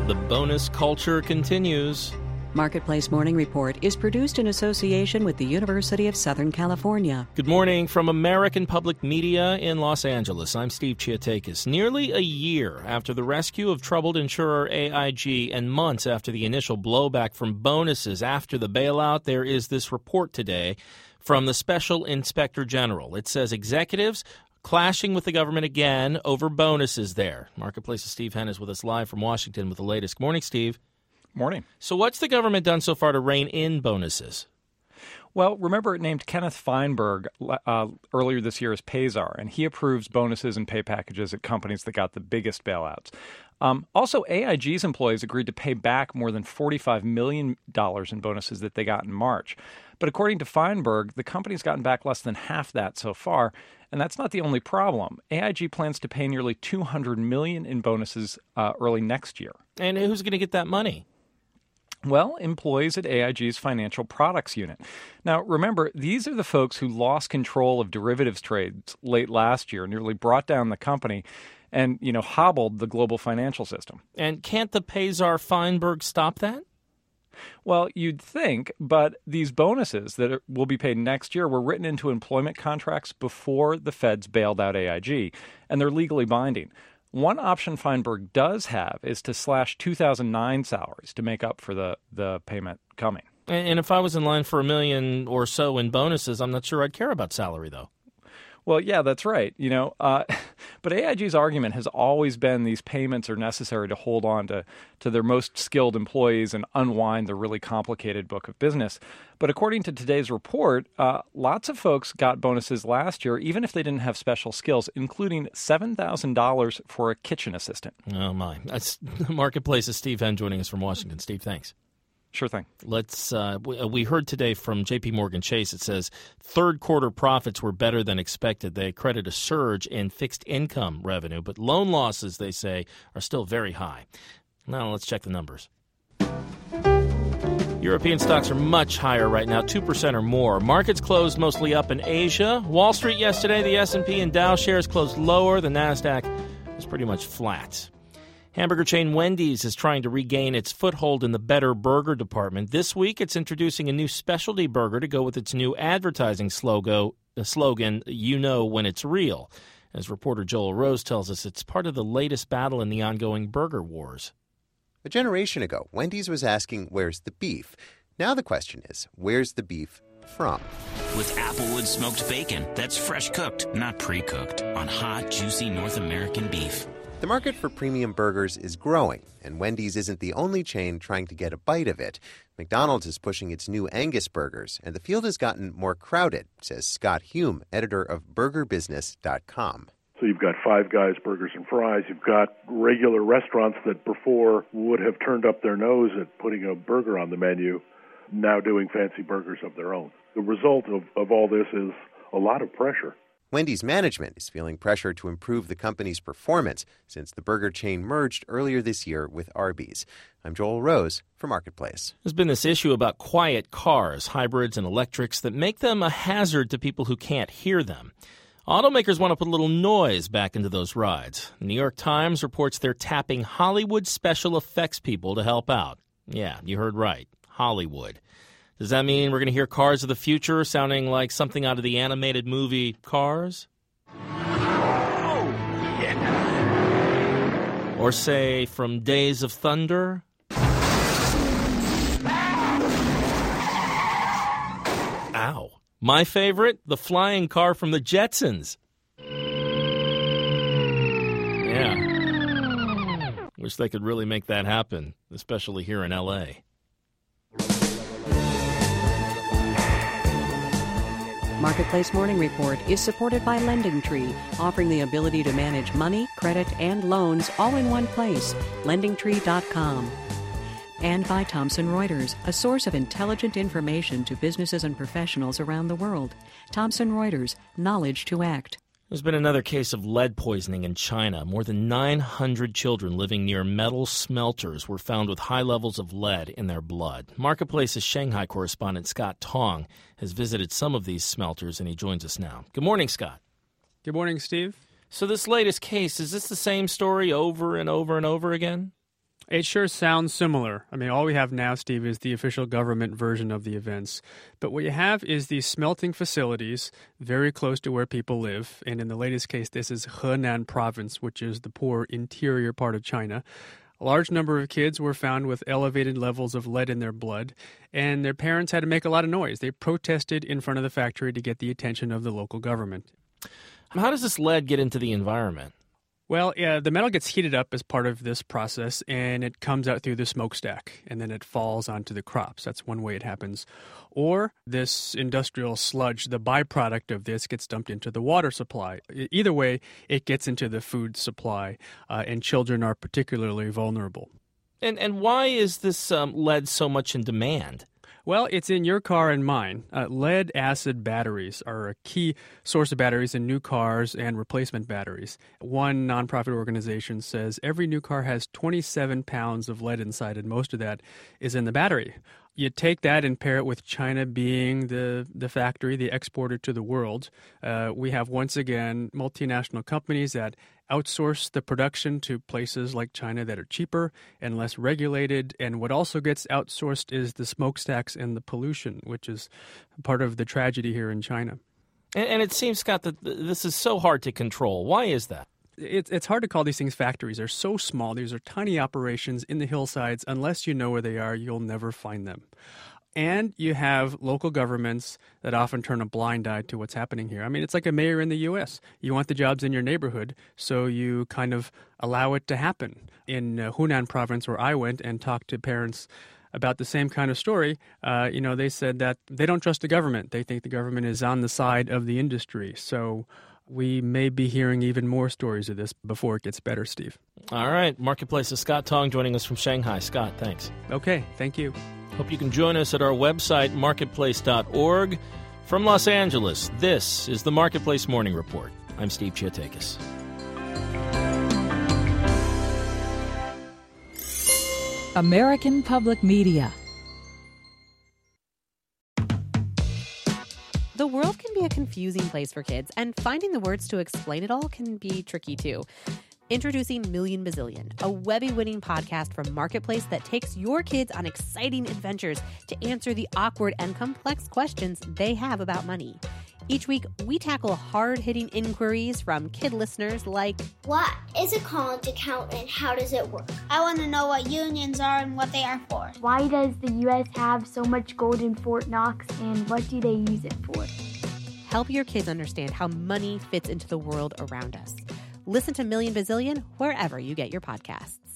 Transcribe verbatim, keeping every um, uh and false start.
The bonus culture continues. Marketplace Morning Report is produced in association with the University of Southern California. Good morning from American Public Media in Los Angeles. I'm Steve Chiatakis. Nearly a year after the rescue of troubled insurer A I G and months after the initial blowback from bonuses after the bailout, there is this report today from the Special Inspector General. It says executives clashing with the government again over bonuses there. Marketplace's Steve Henn is with us live from Washington with the latest. Good morning, Steve. Morning. So what's the government done so far to rein in bonuses? Well, remember it named Kenneth Feinberg uh, earlier this year as Payzar, and he approves bonuses and pay packages at companies that got the biggest bailouts. Um, also, A I G's employees agreed to pay back more than forty-five million dollars in bonuses that they got in March. But according to Feinberg, the company's gotten back less than half that so far, and that's not the only problem. A I G plans to pay nearly two hundred million dollars in bonuses uh, early next year. And who's going to get that money? Well, employees at A I G's Financial Products Unit. Now, remember, these are the folks who lost control of derivatives trades late last year, nearly brought down the company and, you know, hobbled the global financial system. And can't the Payzar Feinberg stop that? Well, you'd think, but these bonuses that are, will be paid next year were written into employment contracts before the feds bailed out A I G, and they're legally binding. One option Feinberg does have is to slash two thousand nine salaries to make up for the, the payment coming. And if I was in line for a million or so in bonuses, I'm not sure I'd care about salary, though. Well, yeah, that's right. You know, uh, but A I G's argument has always been these payments are necessary to hold on to, to their most skilled employees and unwind the really complicated book of business. But according to today's report, uh, lots of folks got bonuses last year, even if they didn't have special skills, including seven thousand dollars for a kitchen assistant. Oh, my. That's Marketplace's Steve Henn joining us from Washington. Steve, thanks. Sure thing. Let's. Uh, we, we heard today from J P Morgan Chase. It says third quarter profits were better than expected. They credit a surge in fixed income revenue, but loan losses, they say, are still very high. Now let's check the numbers. European stocks are much higher right now, two percent or more. Markets closed mostly up in Asia. Wall Street yesterday, the S and P and Dow shares closed lower. The NASDAQ was pretty much flat. Hamburger chain Wendy's is trying to regain its foothold in the better burger department. This week, it's introducing a new specialty burger to go with its new advertising slogan, slogan, "You know when it's real." As reporter Joel Rose tells us, it's part of the latest battle in the ongoing burger wars. A generation ago, Wendy's was asking, where's the beef? Now the question is, where's the beef from? With Applewood smoked bacon that's fresh cooked, not pre-cooked, on hot, juicy North American beef. The market for premium burgers is growing, and Wendy's isn't the only chain trying to get a bite of it. McDonald's is pushing its new Angus burgers, and the field has gotten more crowded, says Scott Hume, editor of burger business dot com. So you've got Five Guys Burgers and Fries. You've got regular restaurants that before would have turned up their nose at putting a burger on the menu, now doing fancy burgers of their own. The result of, of all this is a lot of pressure. Wendy's management is feeling pressure to improve the company's performance since the burger chain merged earlier this year with Arby's. I'm Joel Rose for Marketplace. There's been this issue about quiet cars, hybrids and electrics, that make them a hazard to people who can't hear them. Automakers want to put a little noise back into those rides. The New York Times reports they're tapping Hollywood special effects people to help out. Yeah, you heard right, Hollywood. Does that mean we're going to hear Cars of the Future sounding like something out of the animated movie Cars? Oh, yeah. Or say, from Days of Thunder? Ow. My favorite, the flying car from the Jetsons. Yeah. Wish they could really make that happen, especially here in L A Marketplace Morning Report is supported by LendingTree, offering the ability to manage money, credit, and loans all in one place. lending tree dot com. And by Thomson Reuters, a source of intelligent information to businesses and professionals around the world. Thomson Reuters, knowledge to act. There's been another case of lead poisoning in China. More than nine hundred children living near metal smelters were found with high levels of lead in their blood. Marketplace's Shanghai correspondent Scott Tong has visited some of these smelters, and he joins us now. Good morning, Scott. Good morning, Steve. So this latest case, is this the same story over and over and over again? It sure sounds similar. I mean, all we have now, Steve, is the official government version of the events. But what you have is these smelting facilities very close to where people live. And in the latest case, this is Henan province, which is the poor interior part of China. A large number of kids were found with elevated levels of lead in their blood, and their parents had to make a lot of noise. They protested in front of the factory to get the attention of the local government. How does this lead get into the environment? Well, yeah, the metal gets heated up as part of this process, and it comes out through the smokestack, and then it falls onto the crops. That's one way it happens. Or this industrial sludge, the byproduct of this, gets dumped into the water supply. Either way, it gets into the food supply, uh, and children are particularly vulnerable. And and why is this um, lead so much in demand? Well, it's in your car and mine. Uh, lead-acid batteries are a key source of batteries in new cars and replacement batteries. One nonprofit organization says every new car has twenty-seven pounds of lead inside, and most of that is in the battery. You take that and pair it with China being the, the factory, the exporter to the world. Uh, we have, once again, multinational companies that outsource the production to places like China that are cheaper and less regulated. And what also gets outsourced is the smokestacks and the pollution, which is part of the tragedy here in China. And, and it seems, Scott, that this is so hard to control. Why is that? It's it's hard to call these things factories. They're so small. These are tiny operations in the hillsides. Unless you know where they are, you'll never find them. And you have local governments that often turn a blind eye to what's happening here. I mean, it's like a mayor in the U S. You want the jobs in your neighborhood, so you kind of allow it to happen. In uh, Hunan province, where I went and talked to parents about the same kind of story, uh, you know, they said that they don't trust the government. They think the government is on the side of the industry. So we may be hearing even more stories of this before it gets better, Steve. All right. Marketplace's Scott Tong joining us from Shanghai. Scott, thanks. Okay. Thank you. Hope you can join us at our website, marketplace dot org. From Los Angeles, this is the Marketplace Morning Report. I'm Steve Chiatakis. American Public Media. The world can be a confusing place for kids, and finding the words to explain it all can be tricky too. Introducing Million Bazillion, a Webby-winning podcast from Marketplace that takes your kids on exciting adventures to answer the awkward and complex questions they have about money. Each week, we tackle hard-hitting inquiries from kid listeners like, what is a college account and how does it work? I want to know what unions are and what they are for. Why does the U S have so much gold in Fort Knox and what do they use it for? Help your kids understand how money fits into the world around us. Listen to Million Bazillion wherever you get your podcasts.